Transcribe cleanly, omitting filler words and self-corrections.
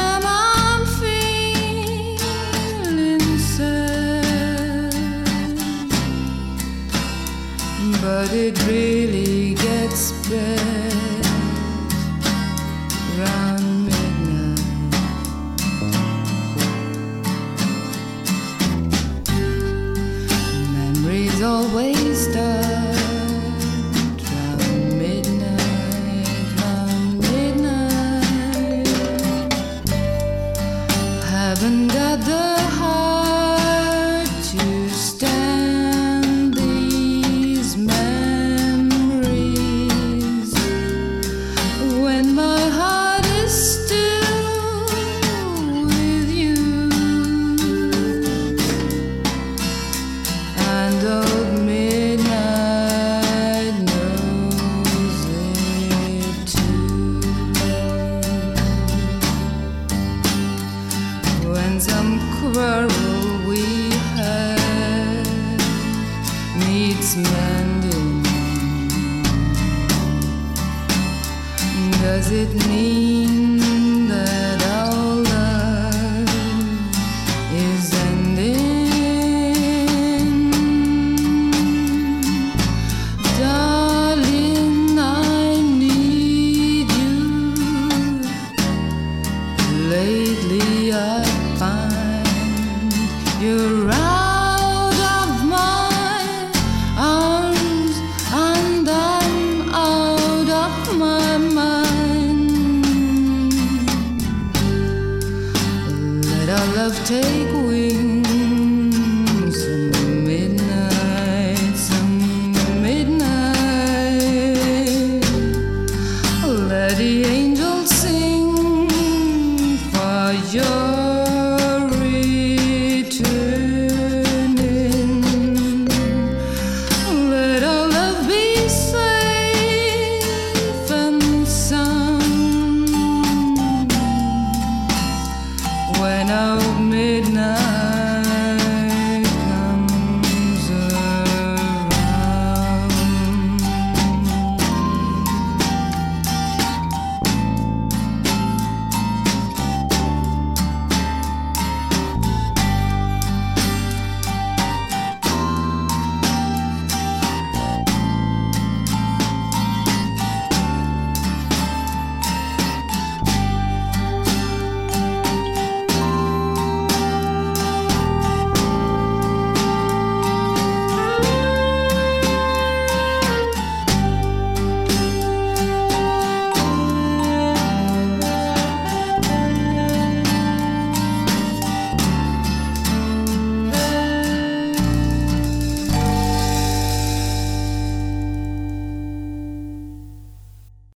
time I'm feeling sad, but it really gets bad round midnight. Memories always start round midnight, round midnight. Haven't got the heart to stand these memories when my heart is still with you. And old midnight knows it too. When some quarrel we had needs mending, does it mean that our love is ending? Darling, I need you. Lately I find you're out of my arms and I'm out of my mind. Let our love take wings. Some midnight, some midnight. Let the angels sing for your returning. Let our love be safe and sound when our midnight